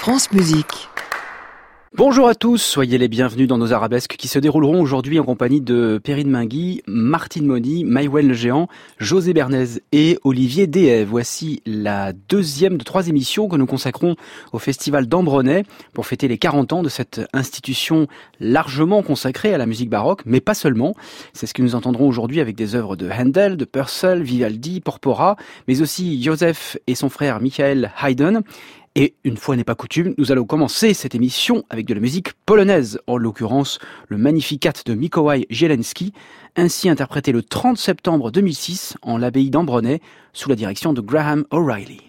France Musique. Bonjour à tous, soyez les bienvenus dans nos arabesques qui se dérouleront aujourd'hui en compagnie de Perrine Mingui, Martine Moni, Maïwenn Le Géant, José Bernays et Olivier Dehaye. Voici la deuxième de 3 émissions que nous consacrons au Festival d'Ambronay pour fêter les 40 ans de cette institution largement consacrée à la musique baroque, mais pas seulement. C'est ce que nous entendrons aujourd'hui avec des œuvres de Handel, de Purcell, Vivaldi, Porpora, mais aussi Joseph et son frère Michael Haydn. Et une fois n'est pas coutume, nous allons commencer cette émission avec de la musique polonaise, en l'occurrence le Magnificat de Mikołaj Zieleński, ainsi interprété le 30 septembre 2006 en l'abbaye d'Ambronay sous la direction de Graham O'Reilly.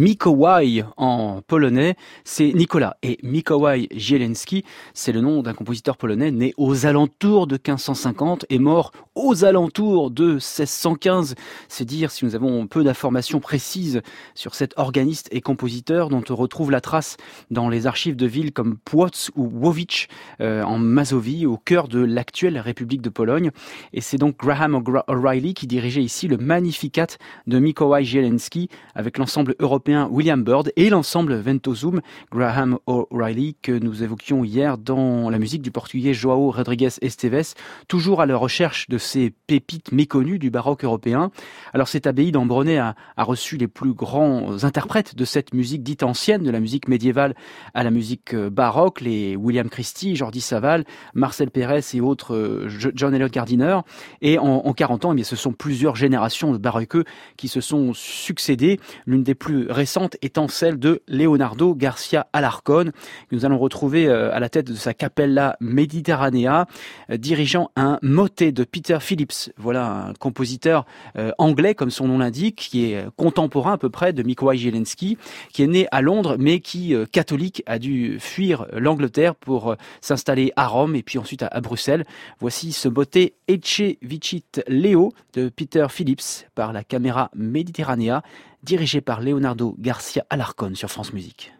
Mikołaj en polonais, c'est Nicolas. Et Mikołaj Zieleński, c'est le nom d'un compositeur polonais né aux alentours de 1550 et mort aux alentours de 1615. C'est dire si nous avons peu d'informations précises sur cet organiste et compositeur dont on retrouve la trace dans les archives de villes comme Płock ou Łowicz en Mazovie, au cœur de l'actuelle République de Pologne. Et c'est donc Graham O'Reilly qui dirigeait ici le Magnificat de Mikołaj Zieleński avec l'ensemble européen William Byrd et l'ensemble Ventosum, Graham O'Reilly, que nous évoquions hier dans la musique du portugais João Rodrigues Esteves, toujours à la recherche de ces pépites méconnues du baroque européen. Alors cette abbaye d'Ambronay a reçu les plus grands interprètes de cette musique dite ancienne, de la musique médiévale à la musique baroque, les William Christie, Jordi Savall, Marcel Pérez et autres, John Eliot Gardiner. Et en 40 ans, eh bien, ce sont plusieurs générations de baroqueux qui se sont succédés, l'une des plus récentes étant celle de Leonardo Garcia Alarcón, que nous allons retrouver à la tête de sa Capella Mediterranea, dirigeant un motet de Peter Phillips. Voilà un compositeur anglais, comme son nom l'indique, qui est contemporain à peu près de Mikołaj Zieleński, qui est né à Londres, mais qui, catholique, a dû fuir l'Angleterre pour s'installer à Rome et puis ensuite à Bruxelles. Voici ce motet Ecce Vicit Leo de Peter Phillips par la Camera Mediterranea, dirigé par Leonardo Garcia Alarcón sur France Musique.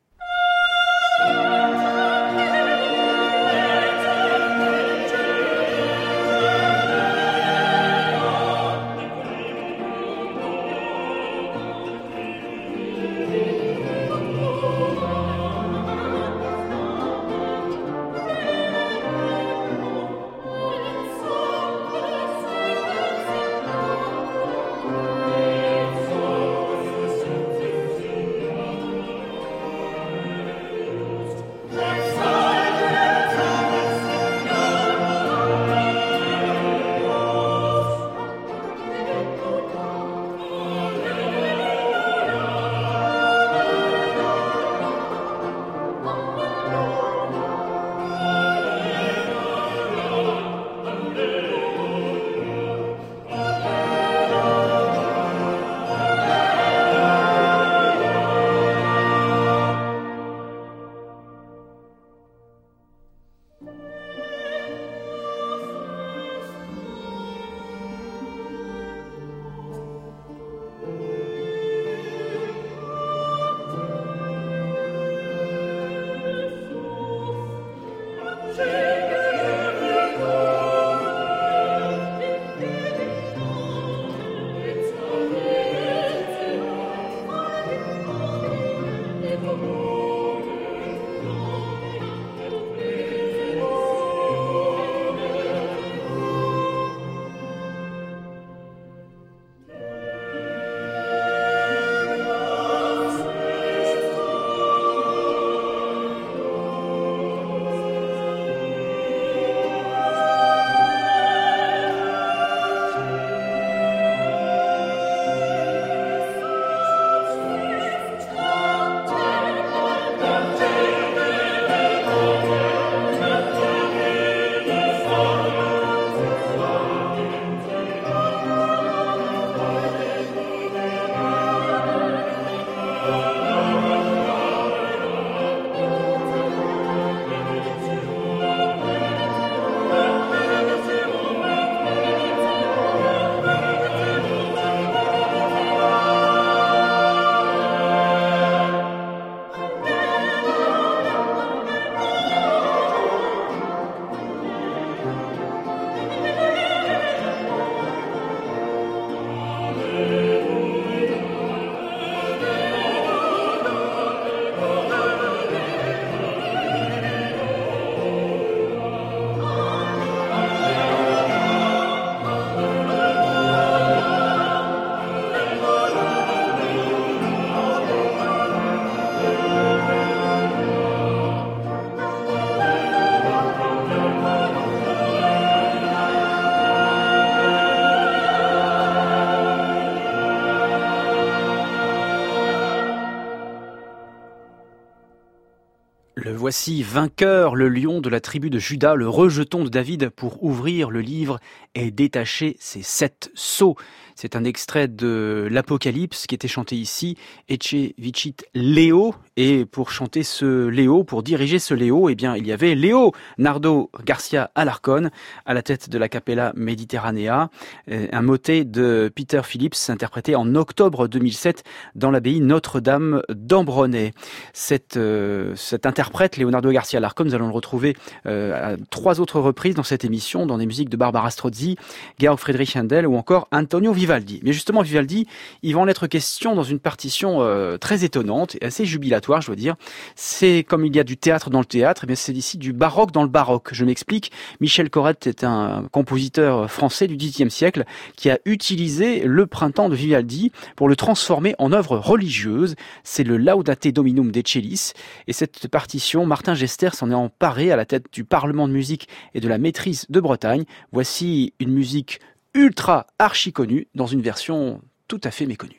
Le voici vainqueur, le lion de la tribu de Juda, le rejeton de David pour ouvrir le livre et détacher ses 7 sceaux. C'est un extrait de l'Apocalypse qui était chanté ici, Ecce Vicit Leo. Et pour chanter ce Léo, pour diriger ce Léo, eh bien, il y avait Leonardo Garcia Alarcón à la tête de la Capella Mediterranea, un motet de Peter Phillips interprété en octobre 2007 dans l'abbaye Notre-Dame d'Ambronay. Cet interprète, Leonardo Garcia Alarcón, nous allons le retrouver à 3 autres reprises dans cette émission, dans des musiques de Barbara Strozzi, Georg Friedrich Händel ou encore Antonio Vivaldi. Mais justement, Vivaldi, il va en être question dans une partition très étonnante et assez jubilatoire, je dois dire. C'est comme il y a du théâtre dans le théâtre, et bien c'est ici du baroque dans le baroque. Je m'explique. Michel Corrette est un compositeur français du XVIIIe siècle qui a utilisé le Printemps de Vivaldi pour le transformer en œuvre religieuse. C'est le Laudate Dominum de Cellis. Et cette partition, Martin Gester s'en est emparé à la tête du Parlement de musique et de la maîtrise de Bretagne. Voici une musique ultra archi connue dans une version tout à fait méconnue.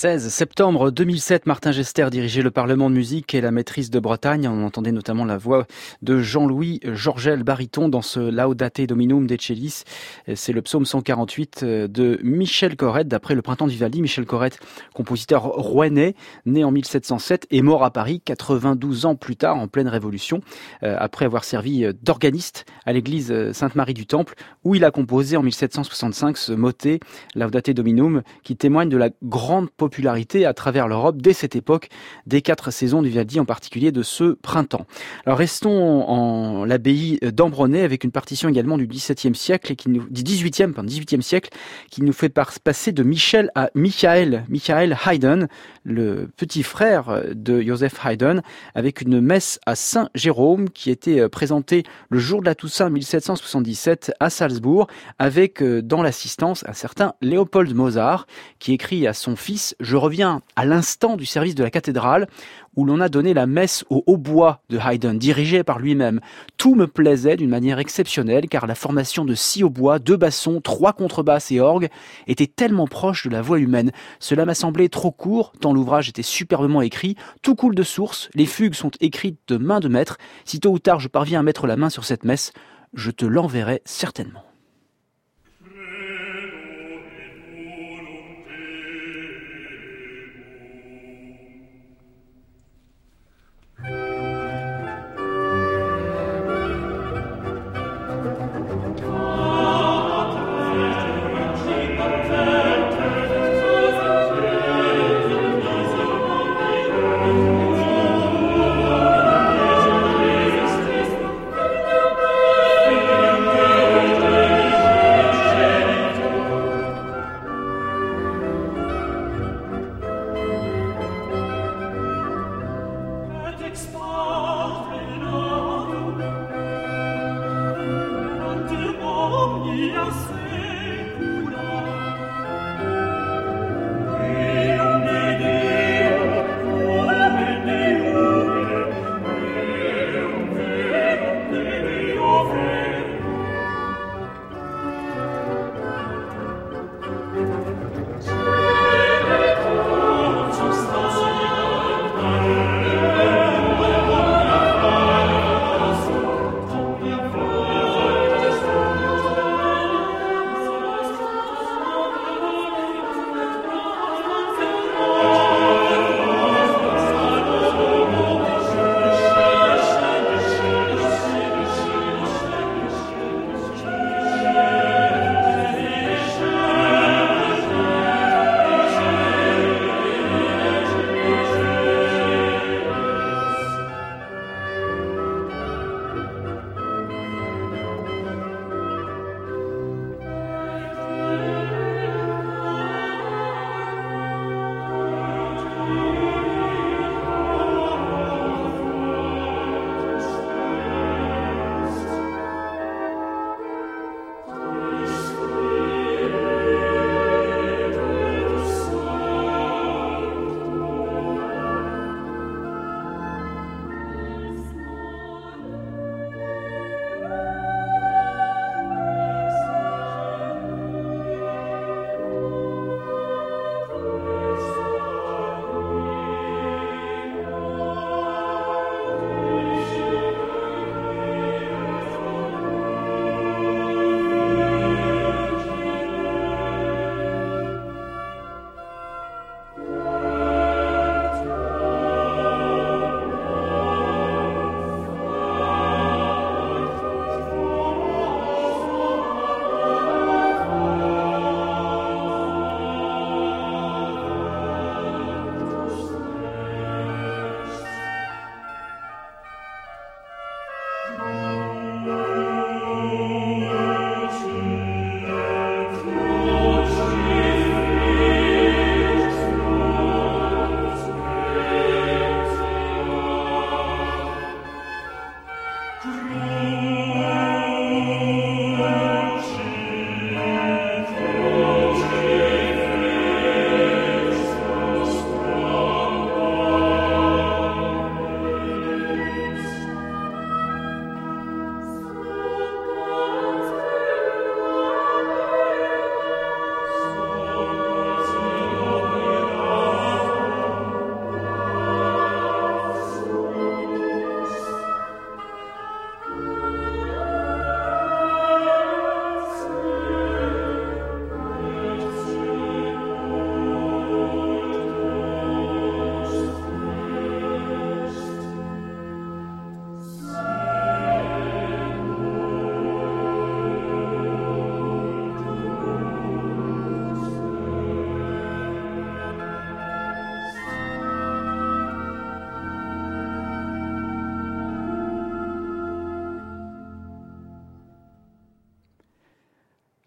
16 septembre 2007, Martin Gester dirigeait le Parlement de musique et la maîtrise de Bretagne. On entendait notamment la voix de Jean-Louis Georgel, baryton, dans ce Laudate Dominum de Cellis. C'est le psaume 148 de Michel Corrette, d'après le Printemps de Vivaldi. Michel Corrette, compositeur rouennais, né en 1707 et mort à Paris 92 ans plus tard, en pleine Révolution, après avoir servi d'organiste à l'église Sainte-Marie du Temple, où il a composé en 1765 ce motet Laudate Dominum, qui témoigne de la grande popularité à travers l'Europe dès cette époque, des 4 saisons du Vivaldi, en particulier de ce printemps. Alors restons en l'abbaye d'Ambronay avec une partition également du XVIIe siècle et du XVIIIe siècle qui nous fait passer de Michel à Michael Haydn, le petit frère de Joseph Haydn, avec une messe à Saint-Jérôme qui était présentée le jour de la Toussaint 1777 à Salzbourg, avec dans l'assistance un certain Léopold Mozart qui écrit à son fils: je reviens à l'instant du service de la cathédrale où l'on a donné la messe au hautbois de Haydn, dirigée par lui-même. Tout me plaisait d'une manière exceptionnelle, car la formation de 6 hautbois, 2 bassons, 3 contrebasses et orgues était tellement proche de la voix humaine. Cela m'a semblé trop court, tant l'ouvrage était superbement écrit. Tout coule de source, les fugues sont écrites de main de maître. Si tôt ou tard je parviens à mettre la main sur cette messe, je te l'enverrai certainement.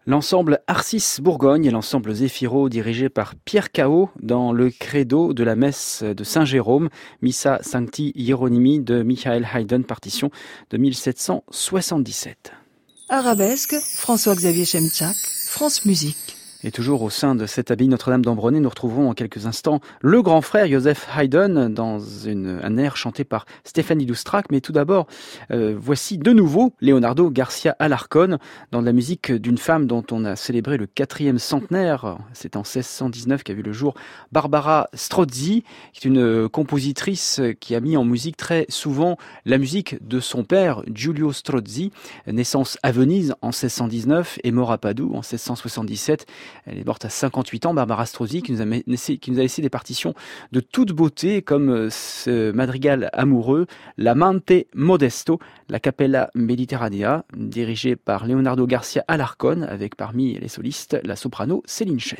L'ensemble Arcis Bourgogne et l'ensemble Zéphiro dirigé par Pierre Cao dans le credo de la messe de Saint-Jérôme, Missa Sancti Hieronymi de Michael Haydn, partition de 1777. Arabesque, François-Xavier Chemchak, France Musique. Et toujours au sein de cette abbaye Notre-Dame d'Ambronay, nous retrouvons en quelques instants le grand frère Joseph Haydn dans un air chanté par Stéphanie Doustrac. Mais tout d'abord, voici de nouveau Leonardo Garcia Alarcón dans la musique d'une femme dont on a célébré le 4e centenaire. C'est en 1619 qu'a vu le jour Barbara Strozzi, qui est une compositrice qui a mis en musique très souvent la musique de son père, Giulio Strozzi, naissance à Venise en 1619 et mort à Padoue en 1677. Elle est morte à 58 ans, Barbara Strozzi, qui nous a laissé des partitions de toute beauté, comme ce madrigal amoureux, l'Amante Modesto, la Capella Mediterranea, dirigée par Leonardo Garcia Alarcón, avec parmi les solistes la soprano Céline Chen.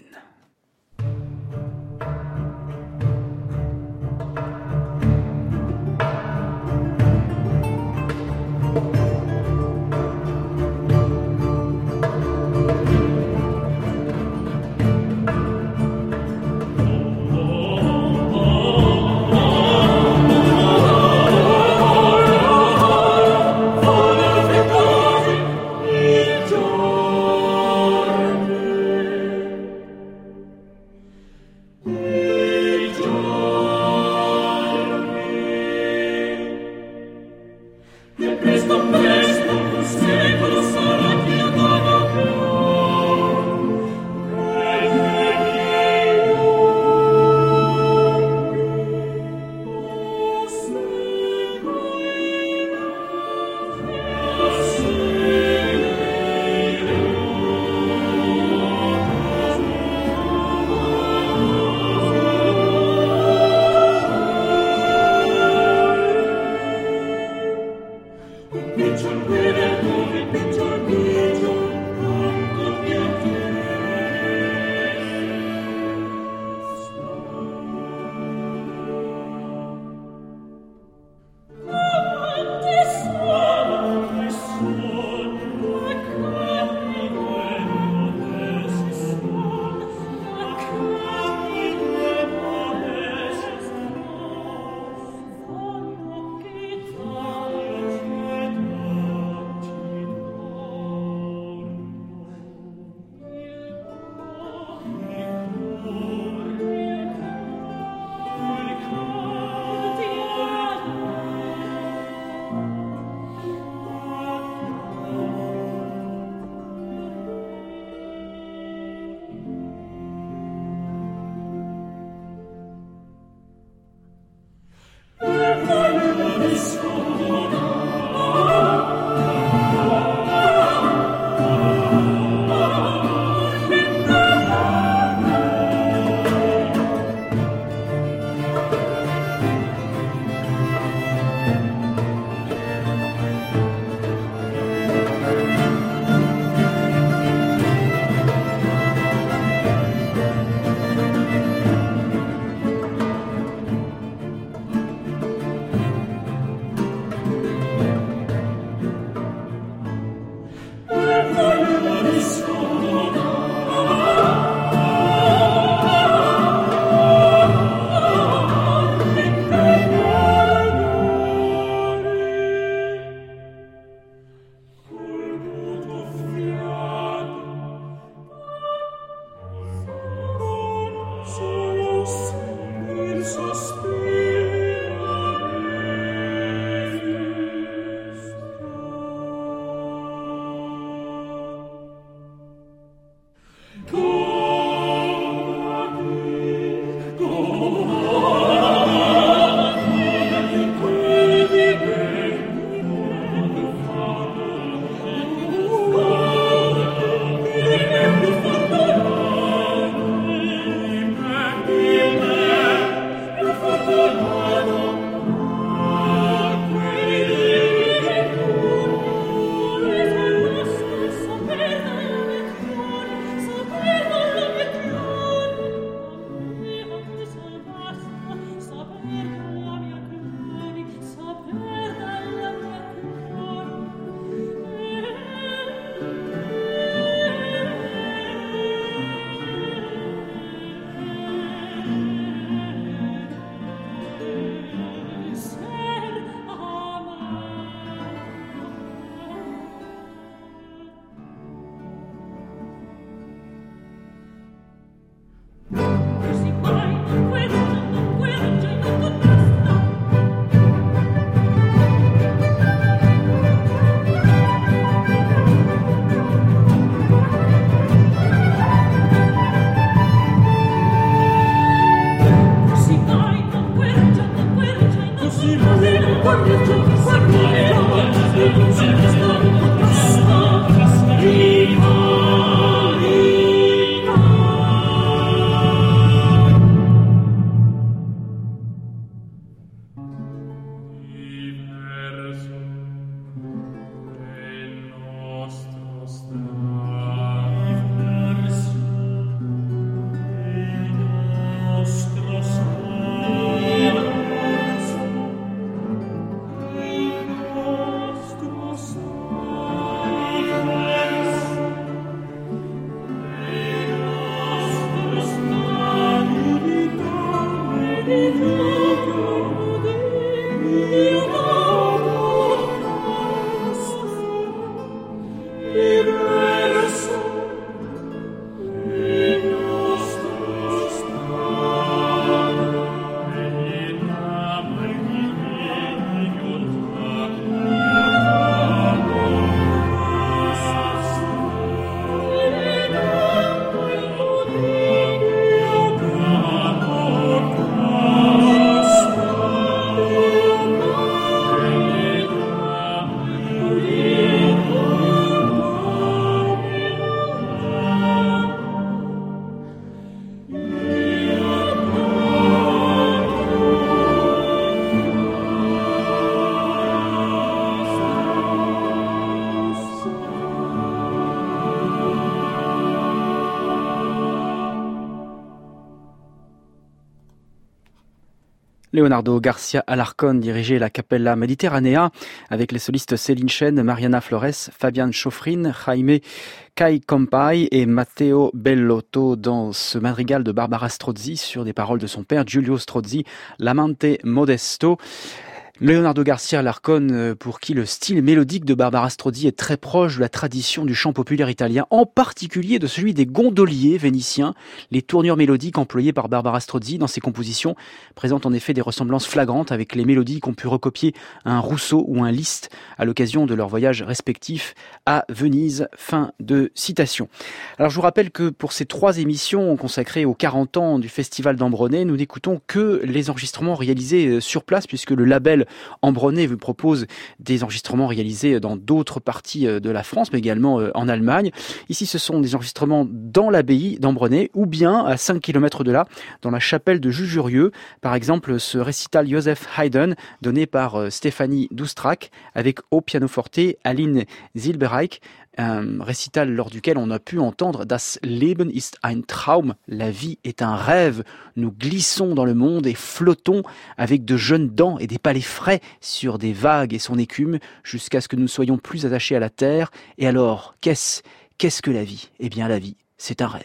Leonardo Garcia Alarcón dirigeait la Capella Mediterranea avec les solistes Céline Chen, Mariana Flores, Fabian Schofrin, Jaime Kai Compay et Matteo Bellotto dans ce madrigal de Barbara Strozzi sur des paroles de son père Giulio Strozzi, L'amante modesto. Leonardo Garcia Alarcón, pour qui le style mélodique de Barbara Strozzi est très proche de la tradition du chant populaire italien, en particulier de celui des gondoliers vénitiens. Les tournures mélodiques employées par Barbara Strozzi dans ses compositions présentent en effet des ressemblances flagrantes avec les mélodies qu'ont pu recopier un Rousseau ou un Liszt à l'occasion de leurs voyages respectifs à Venise. Fin de citation. Alors je vous rappelle que pour ces 3 émissions consacrées aux 40 ans du Festival d'Ambronay, nous n'écoutons que les enregistrements réalisés sur place puisque le label Ambronay vous propose des enregistrements réalisés dans d'autres parties de la France, mais également en Allemagne. Ici, ce sont des enregistrements dans l'abbaye d'Ambronay, ou bien à 5 km de là, dans la chapelle de Jujurieux. Par exemple, ce récital Joseph Haydn, donné par Stéphanie Doustrac, avec au pianoforte Aline Silberreich, un récital lors duquel on a pu entendre Das Leben ist ein Traum, la vie est un rêve. Nous glissons dans le monde et flottons avec de jeunes dents et des palais frais sur des vagues et son écume jusqu'à ce que nous ne soyons plus attachés à la terre. Et alors, qu'est-ce que la vie ? Eh bien, la vie, c'est un rêve.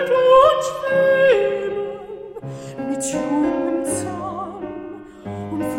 Mit jungen Zahn und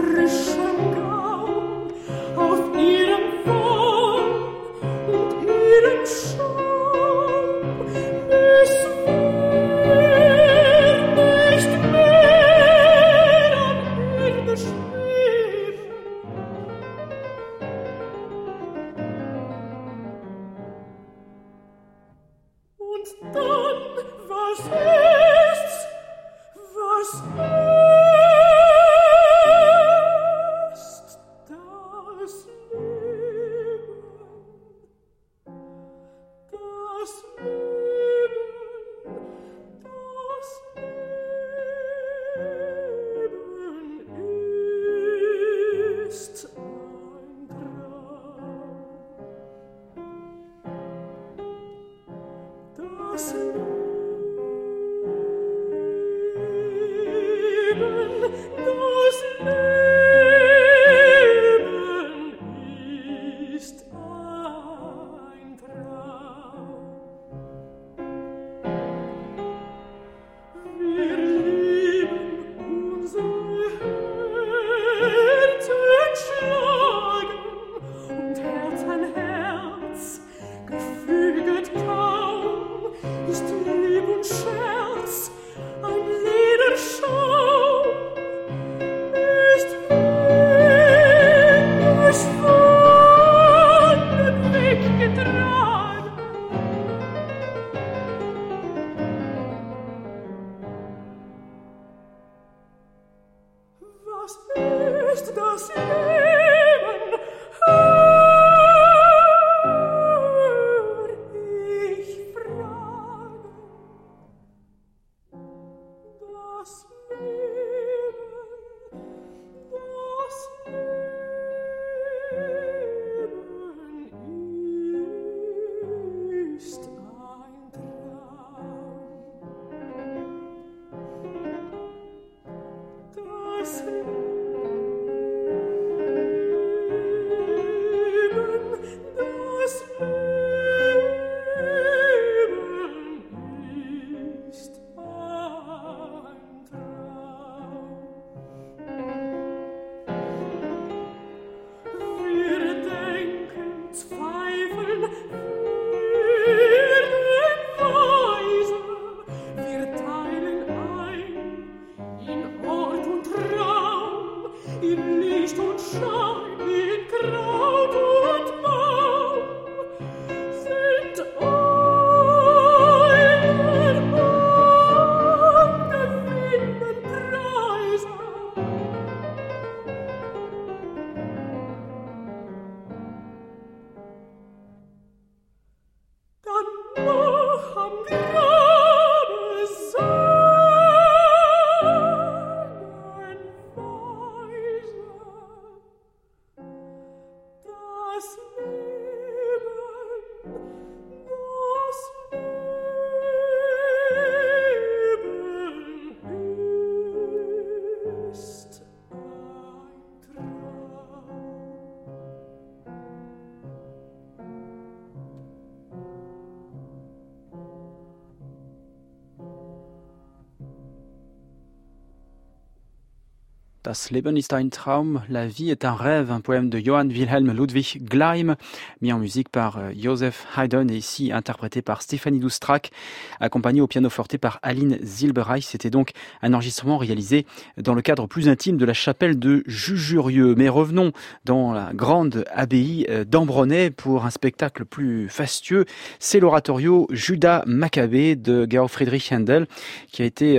Das Leben ist ein Traum, la vie est un rêve, un poème de Johann Wilhelm Ludwig Gleim, mis en musique par Joseph Haydn et ici interprété par Stéphanie Doustrac, accompagné au pianoforte par Aline Zilberreich. C'était donc un enregistrement réalisé dans le cadre plus intime de la chapelle de Jujurieux. Mais revenons dans la grande abbaye d'Ambronay pour un spectacle plus fastueux. C'est l'oratorio Judas Maccabée de Georg Friedrich Händel qui a été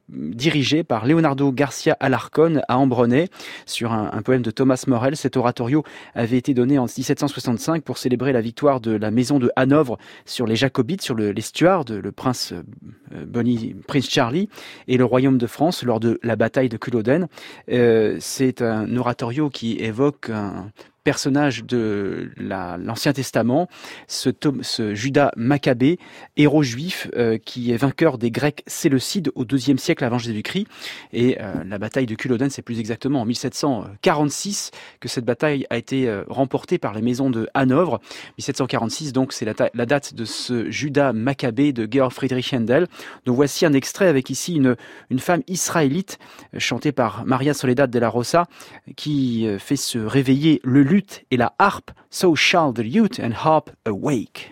dirigé par Leonardo Garcia Alarcón à Ambronay sur un poème de Thomas Morel. Cet oratorio avait été donné en 1765 pour célébrer la victoire de la maison de Hanovre sur les Jacobites, sur les Stuarts, le prince Prince Charlie et le royaume de France lors de la bataille de Culloden. C'est un oratorio qui évoque un personnage de l'Ancien Testament, ce Judas Maccabée, héros juif qui est vainqueur des Grecs séleucides au IIe siècle avant Jésus-Christ. Et la bataille de Culloden, c'est plus exactement en 1746 que cette bataille a été remportée par la maison de Hanovre. 1746, donc, c'est la date de ce Judas Maccabée de Georg Friedrich Händel. Donc voici un extrait avec ici une femme israélite chantée par Maria Soledad de la Rosa qui fait se réveiller le luth et la harpe. So shall the lute and harp awake.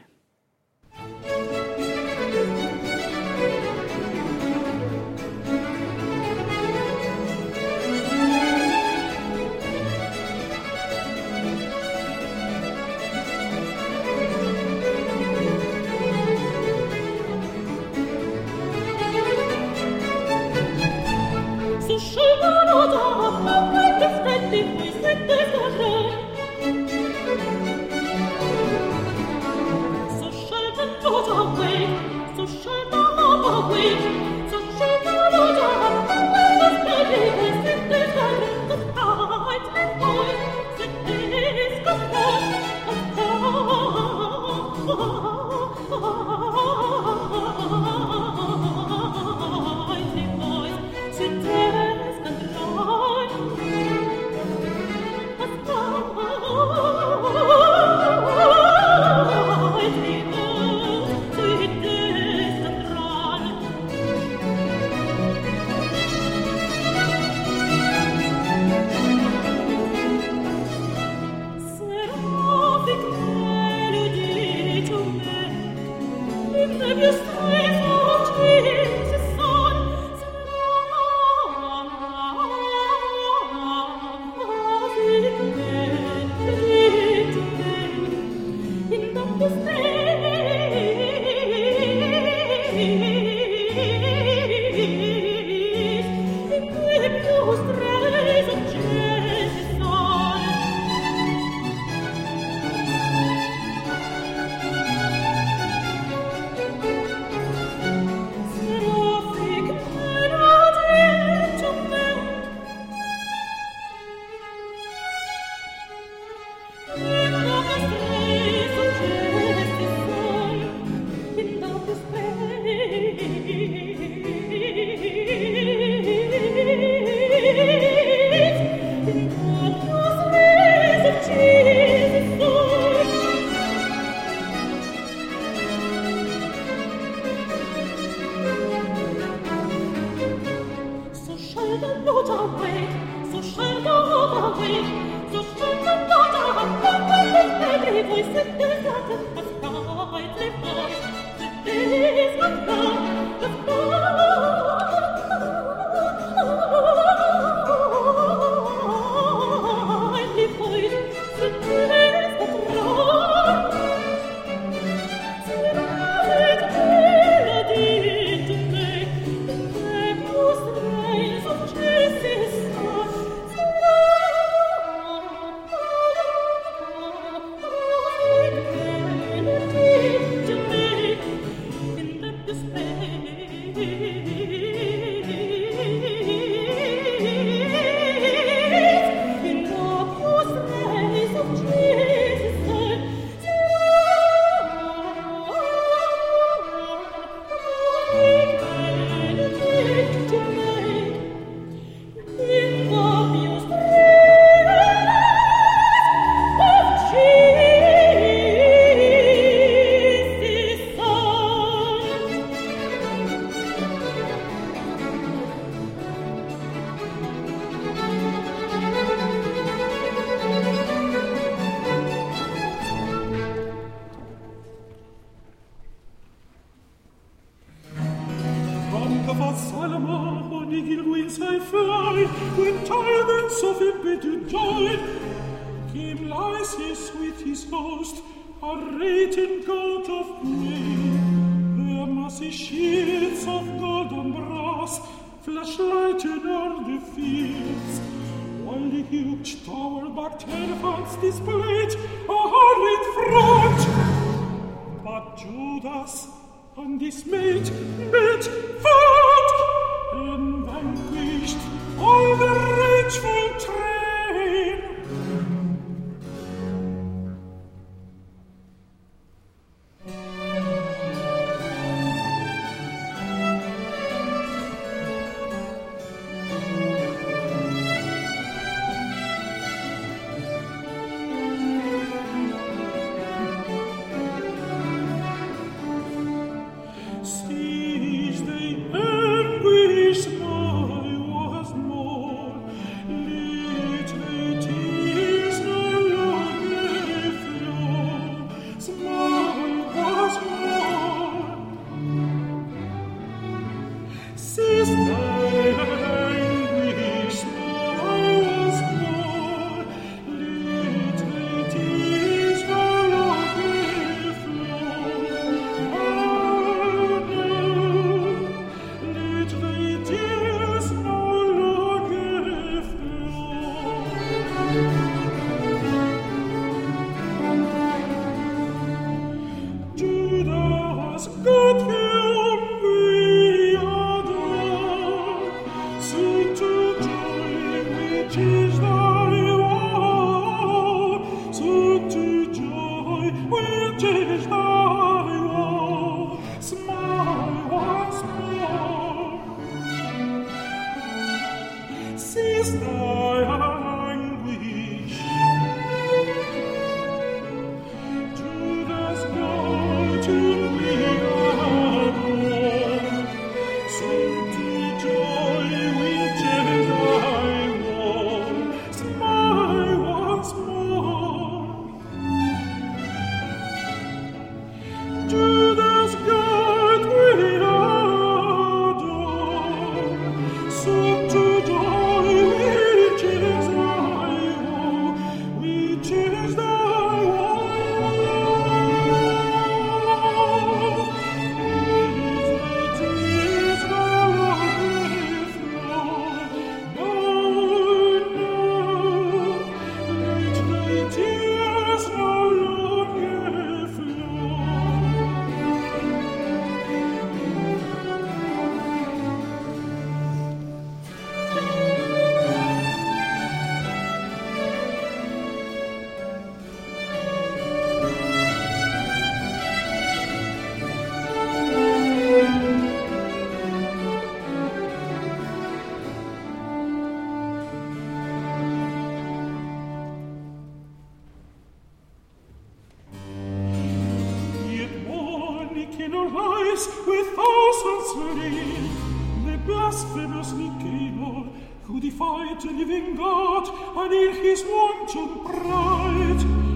who defied the living God, and in his wanton pride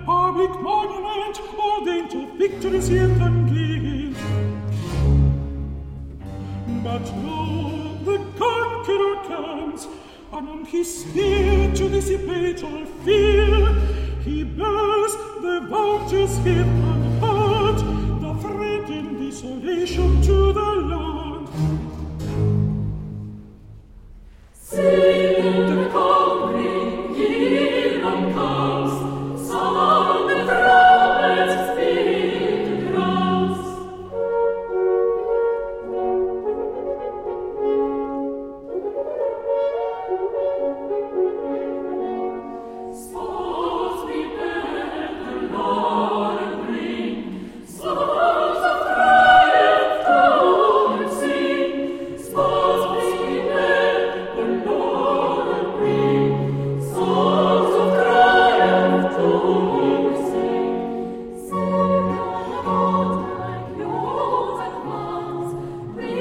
public monument ordained to victories yet ungained. But lo, the conqueror comes, and on his spear to dissipate all fear, he bears the vulture's hip and heart, the threatened desolation to the land. Sing the conquering hero comes, sound the trumpets, beat the drums. Sports prepare the laurel green, songs of triumph to sing. Sports prepare the laurel green, songs of triumph to sing. Sing out like yours advance,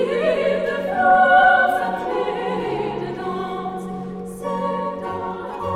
read the flowers and lead the dance. Sing out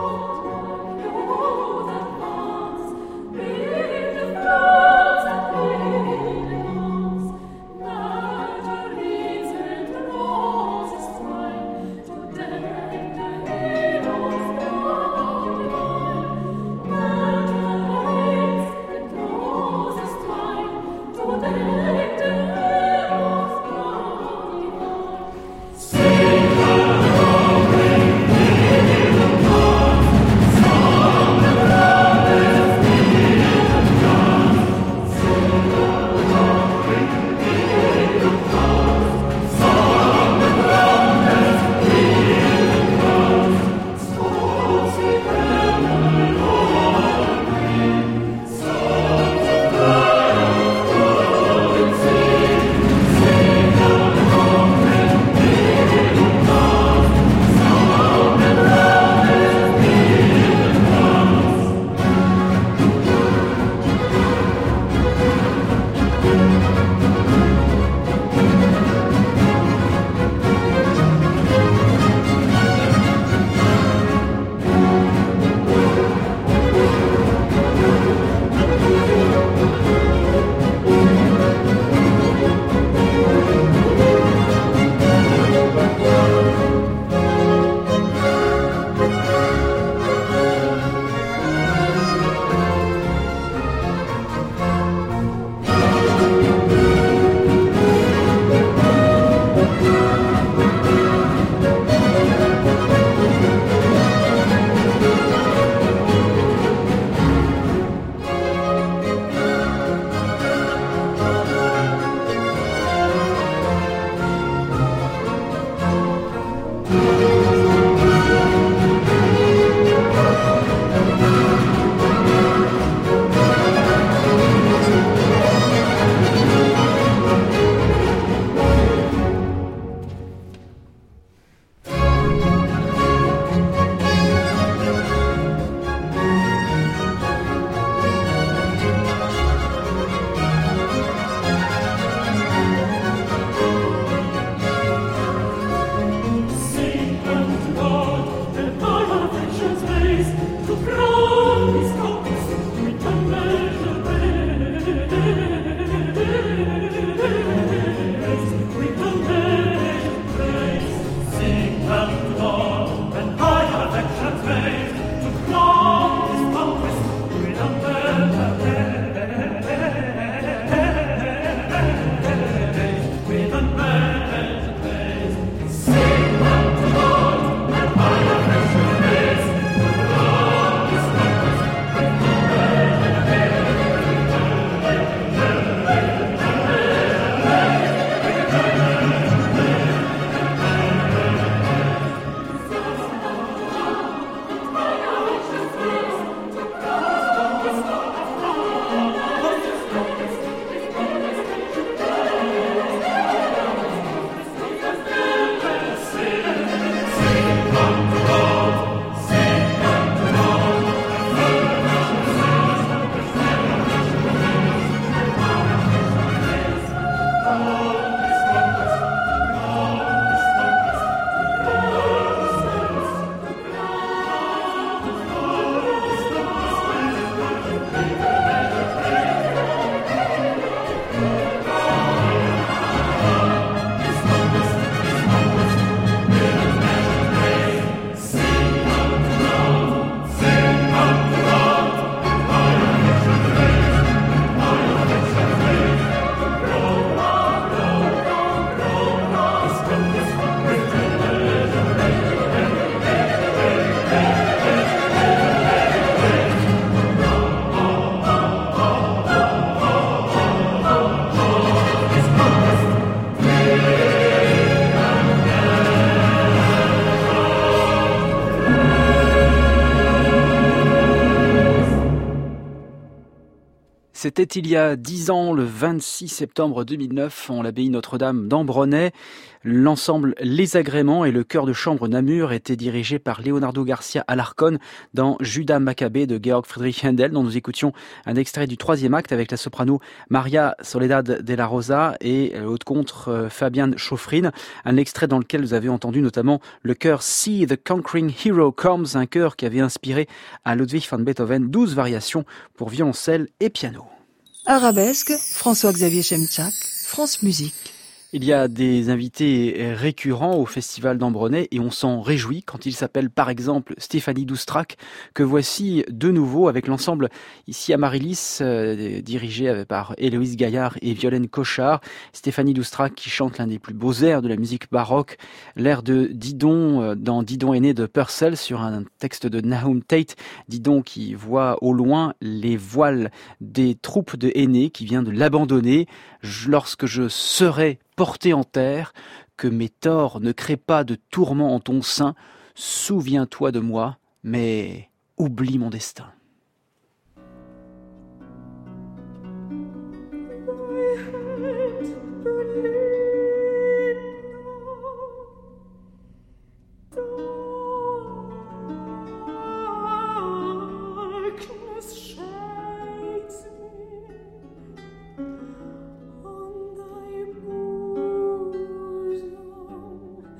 C'était il y a 10 ans, le 26 septembre 2009, en l'abbaye Notre-Dame d'Ambronay. L'ensemble Les Agréments et le chœur de chambre Namur étaient dirigés par Leonardo Garcia Alarcón dans Judas Maccabée de Georg Friedrich Händel, dont nous écoutions un extrait du troisième acte avec la soprano Maria Soledad de la Rosa et haute contre Fabian Schofrin. Un extrait dans lequel vous avez entendu notamment le chœur See the Conquering Hero Comes, un chœur qui avait inspiré à Ludwig van Beethoven 12 variations pour violoncelle et piano. Arabesque, François-Xavier Chemchak, France Musique. Il y a des invités récurrents au Festival d'Ambronay et on s'en réjouit quand il s'appelle par exemple Stéphanie Doustrac, que voici de nouveau avec l'ensemble ici à Marilis, dirigé par Héloïse Gaillard et Violaine Cochard. Stéphanie Doustrac qui chante l'un des plus beaux airs de la musique baroque, l'air de Didon dans Didon aîné de Purcell sur un texte de Nahum Tate. Didon qui voit au loin les voiles des troupes de Aîné qui vient de l'abandonner. Lorsque je serai porté en terre, que mes torts ne créent pas de tourments en ton sein, souviens-toi de moi, mais oublie mon destin.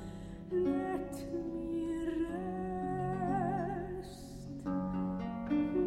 Let me rest.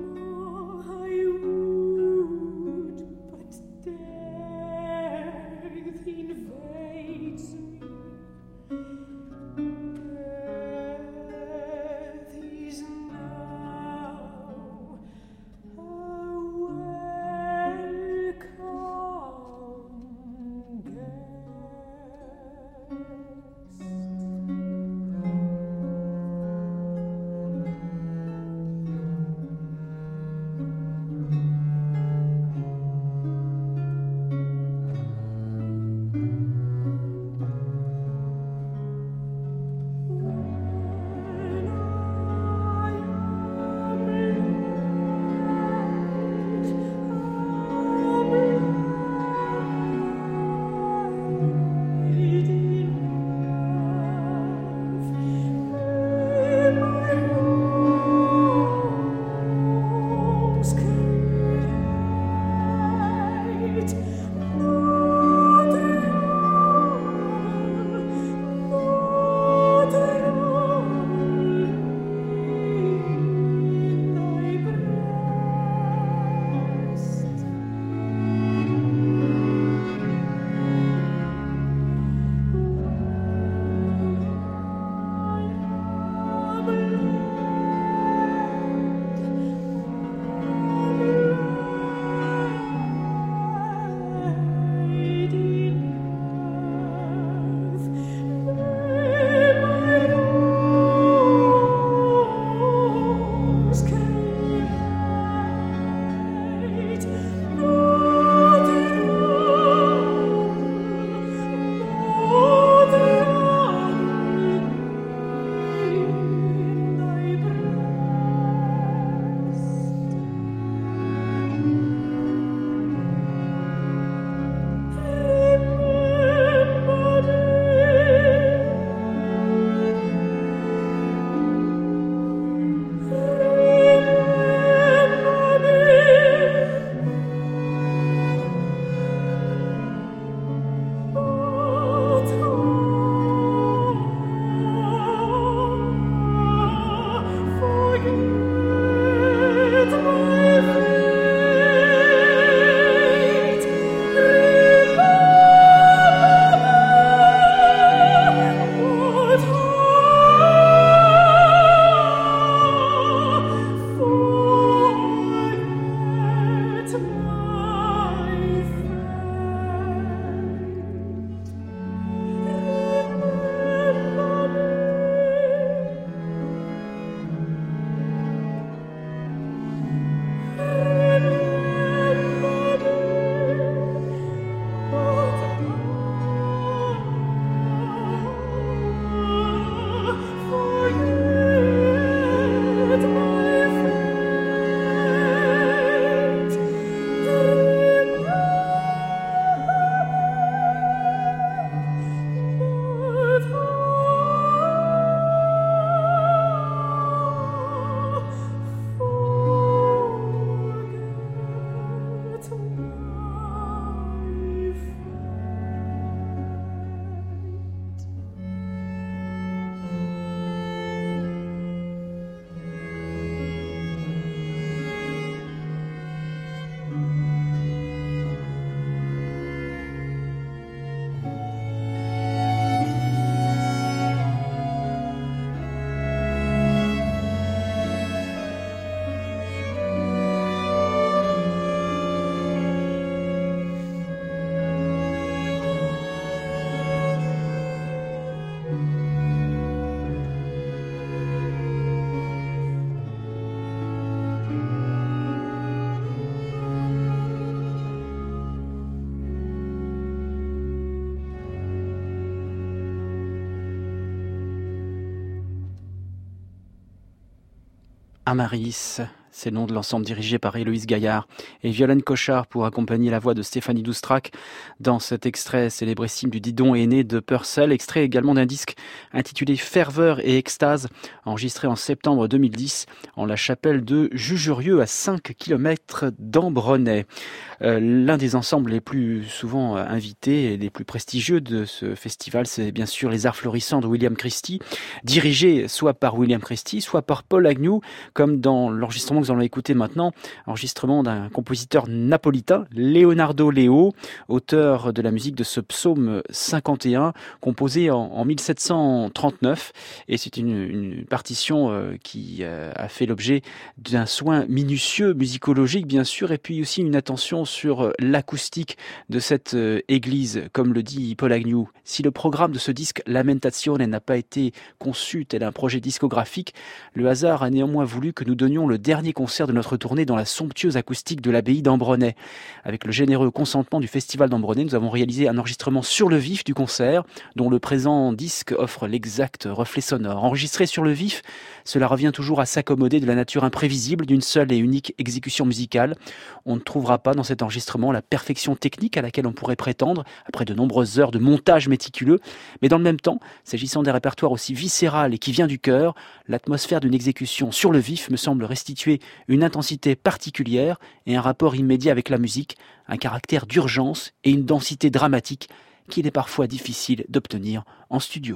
Amaris, c'est le nom de l'ensemble dirigé par Héloïse Gaillard et Violaine Cochard pour accompagner la voix de Stéphanie Doustrac dans cet extrait célébrissime du Didon aîné de Purcell, extrait également d'un disque intitulé Ferveur et Extase, enregistré en septembre 2010 en la chapelle de Jujurieux à 5 km d'Ambronay. L'un des ensembles les plus souvent invités et les plus prestigieux de ce festival, c'est bien sûr les Arts Florissants de William Christie, dirigés soit par William Christie, soit par Paul Agnew, comme dans l'enregistrement que nous allons écouter maintenant, enregistrement d'un compositeur napolitain, Leonardo Leo, auteur de la musique de ce psaume 51, composé en 1739, et c'est une partition qui a fait l'objet d'un soin minutieux, musicologique bien sûr, et puis aussi une attention sur l'acoustique de cette église, comme le dit Paul Agnew. Si le programme de ce disque Lamentazione n'a pas été conçu tel un projet discographique, le hasard a néanmoins voulu que nous donnions le dernier concert de notre tournée dans la somptueuse acoustique de l'abbaye d'Ambronay. Avec le généreux consentement du festival d'Ambronay, nous avons réalisé un enregistrement sur le vif du concert, dont le présent disque offre l'exact reflet sonore. Enregistré sur le vif, cela revient toujours à s'accommoder de la nature imprévisible d'une seule et unique exécution musicale. On ne trouvera pas dans cet enregistrement la perfection technique à laquelle on pourrait prétendre, après de nombreuses heures de montage méticuleux, mais dans le même temps, s'agissant des répertoires aussi viscérales et qui vient du cœur, l'atmosphère d'une exécution sur le vif me semble restituer une intensité particulière et un rapport immédiat avec la musique, un caractère d'urgence et une densité dramatique qu'il est parfois difficile d'obtenir en studio.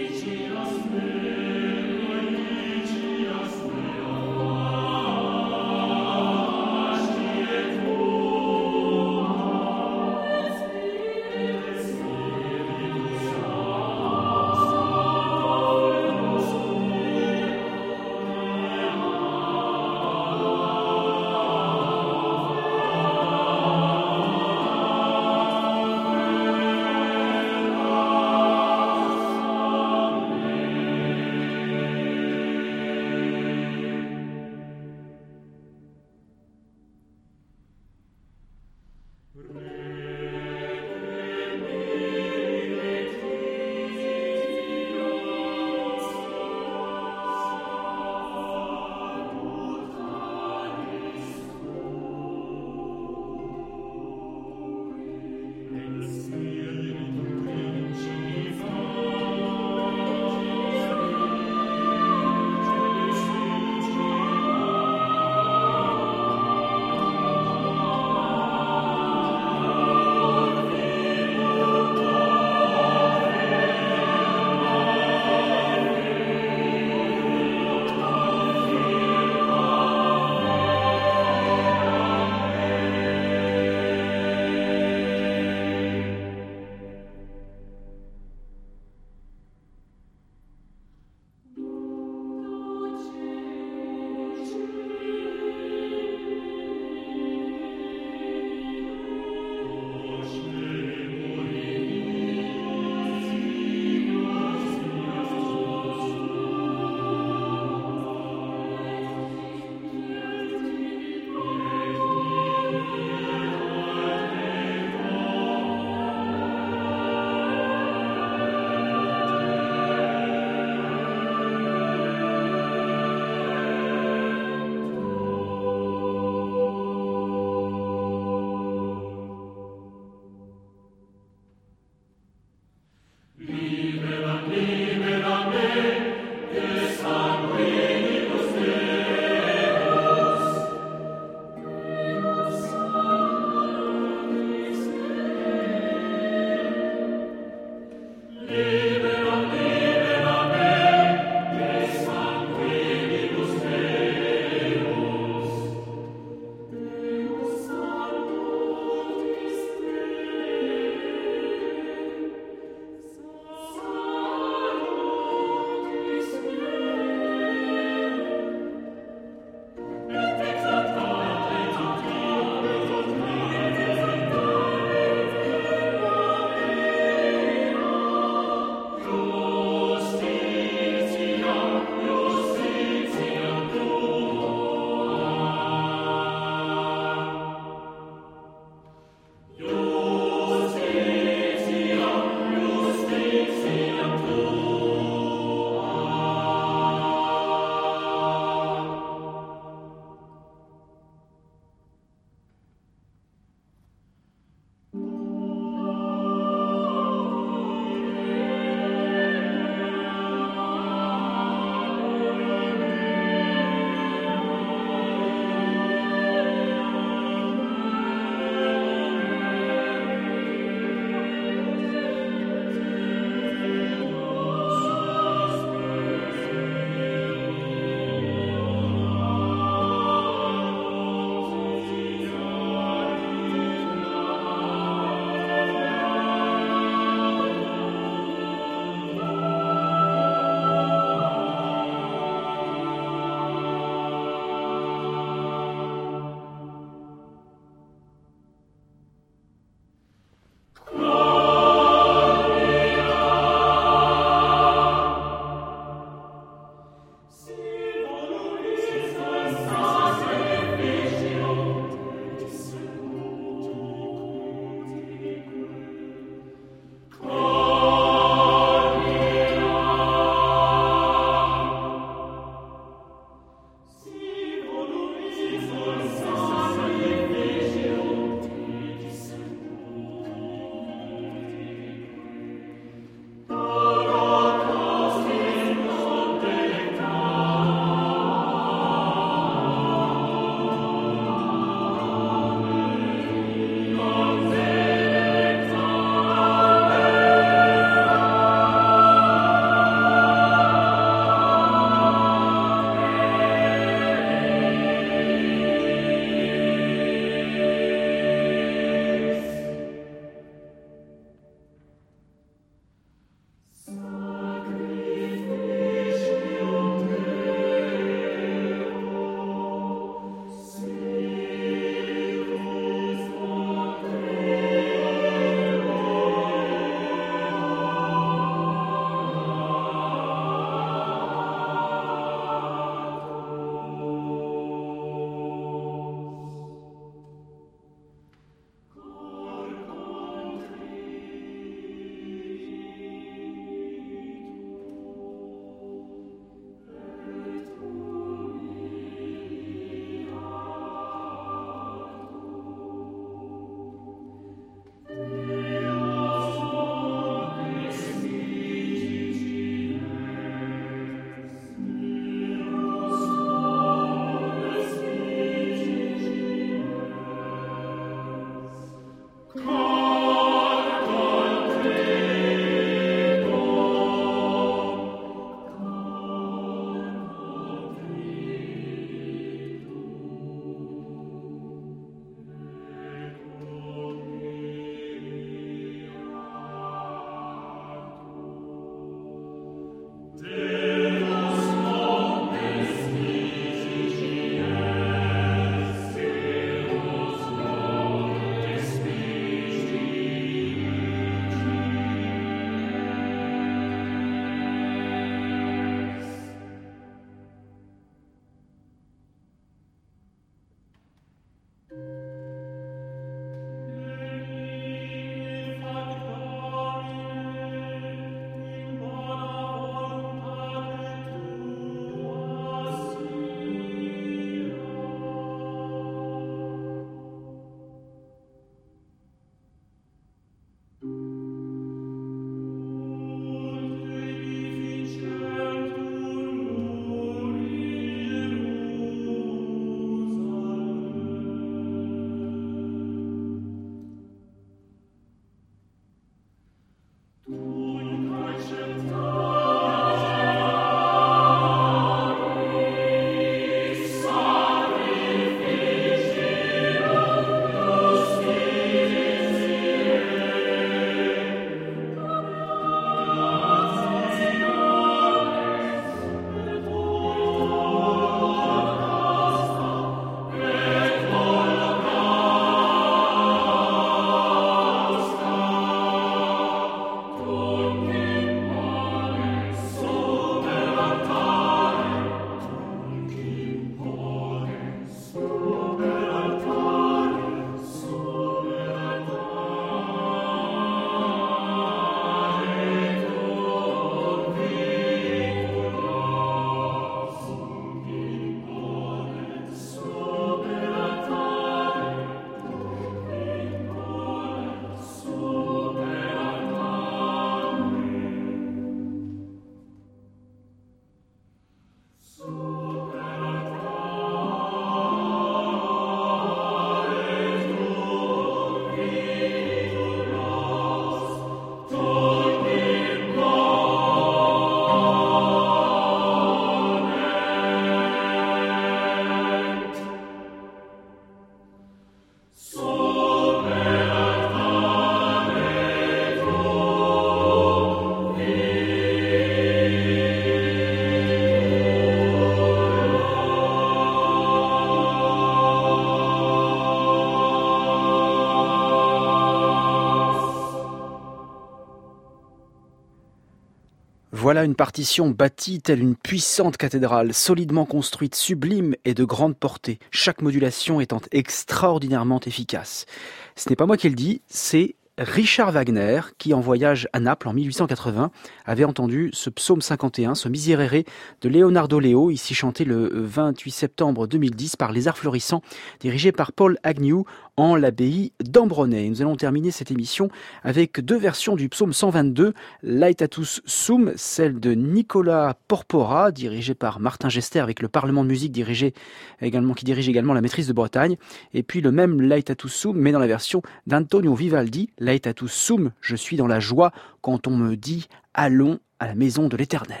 Voilà une partition bâtie telle une puissante cathédrale, solidement construite, sublime et de grande portée, chaque modulation étant extraordinairement efficace. Ce n'est pas moi qui le dis, c'est Richard Wagner, qui en voyage à Naples en 1880, avait entendu ce psaume 51, ce Miserere de Leonardo Leo, ici chanté le 28 septembre 2010 par Les Arts Florissants, dirigé par Paul Agnew en l'abbaye d'Ambronay. Nous allons terminer cette émission avec deux versions du psaume 122, Laetatus Sum, celle de Nicolas Porpora, dirigée par Martin Gester avec le Parlement de musique qui dirige également la Maîtrise de Bretagne, et puis le même Laetatus Sum, mais dans la version d'Antonio Vivaldi, Laetatus Sum, je suis dans la joie quand on me dit allons à la maison de l'Éternel.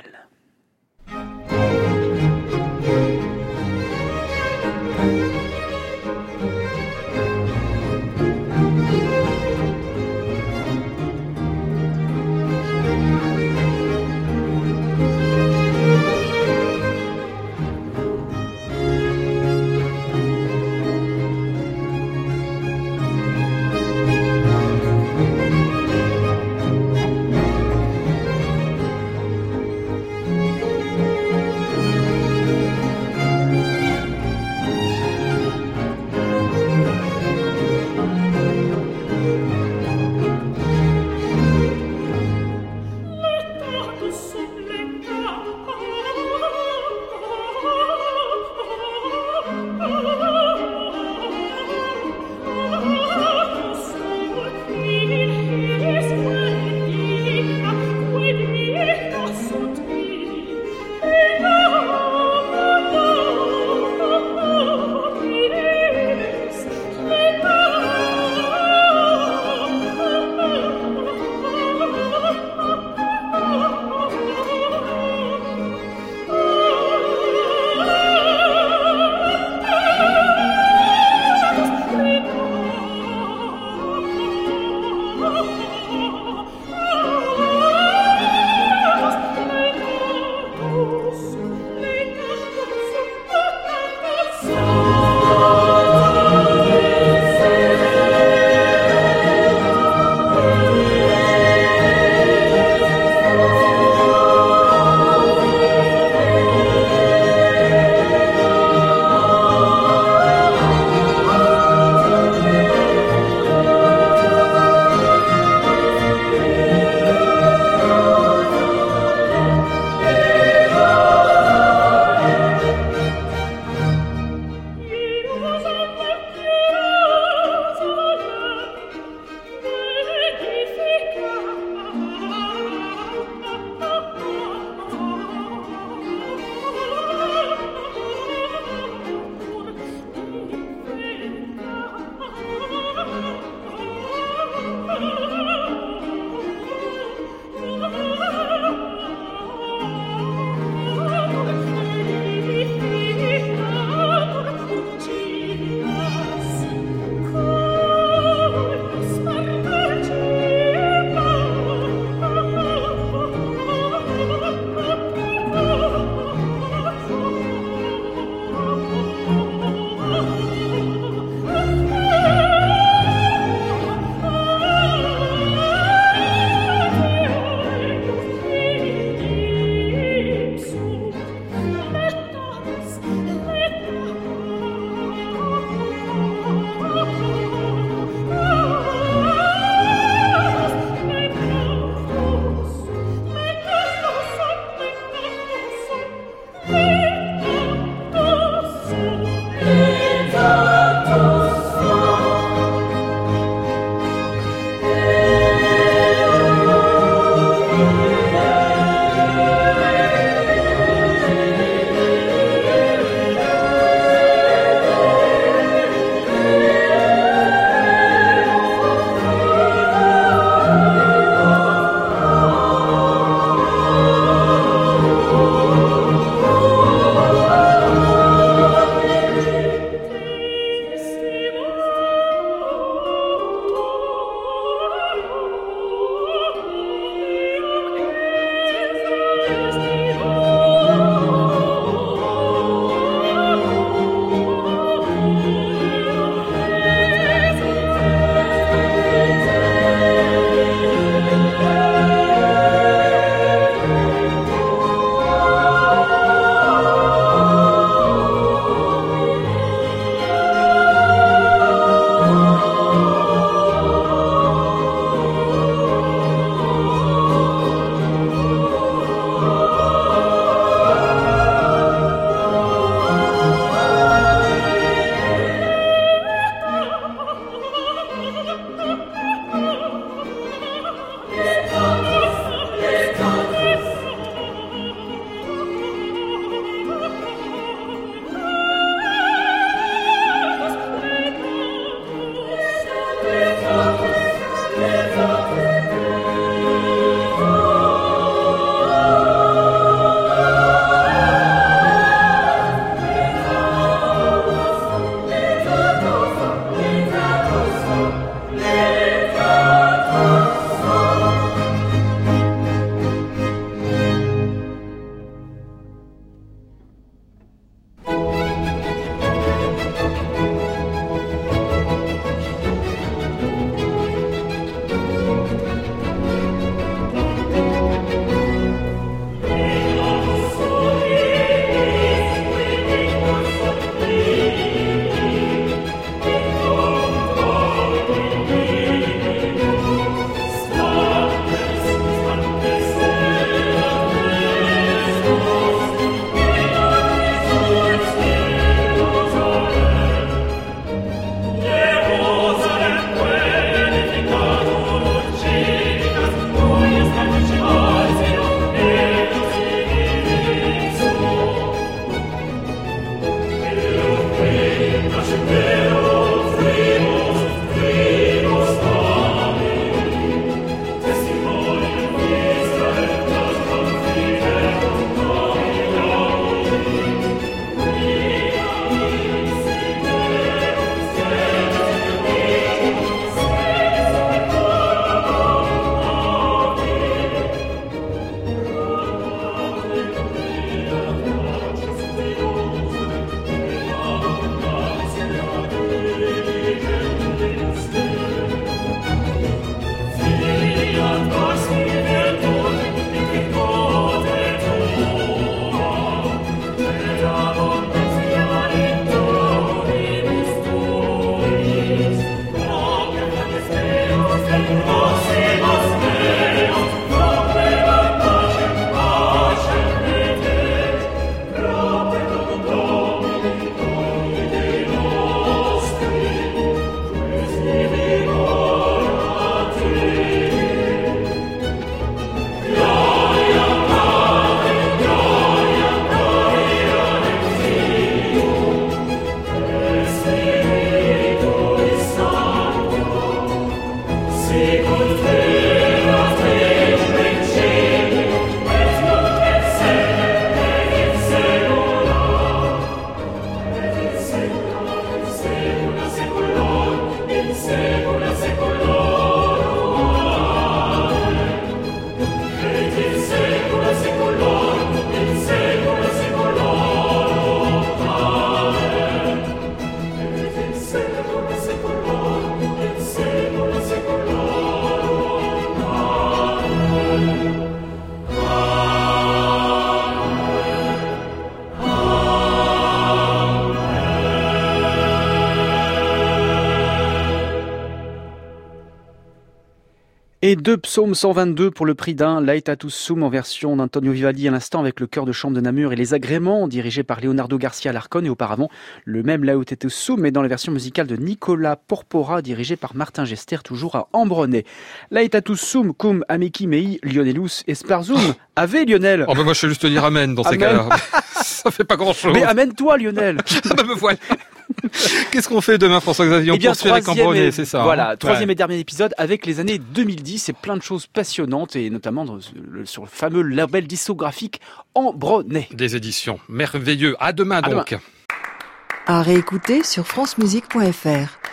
Deux psaumes 122 pour le prix d'un Laetatus Sum en version d'Antonio Vivaldi à l'instant avec le chœur de chambre de Namur et les agréments dirigés par Leonardo Garcia Larcon et auparavant le même Laetatus Sum mais dans la version musicale de Nicolas Porpora dirigé par Martin Gester toujours à Ambronay. Laetatus Sum cum amici mei Lionelus esparzum. Ave Lionel. Oh bah moi je vais juste te dire amen dans ces cas-là. Ça fait pas grand-chose. Mais amène-toi Lionel. Ah bah me voilà. Qu'est-ce qu'on fait demain, François-Xavier? On poursuit avec Ambronay, c'est ça? Voilà, hein, troisième et dernier épisode avec les années 2010 et plein de choses passionnantes et notamment sur le fameux label discographique Ambronay. Des éditions merveilleux. À demain donc. À réécouter sur francemusique.fr.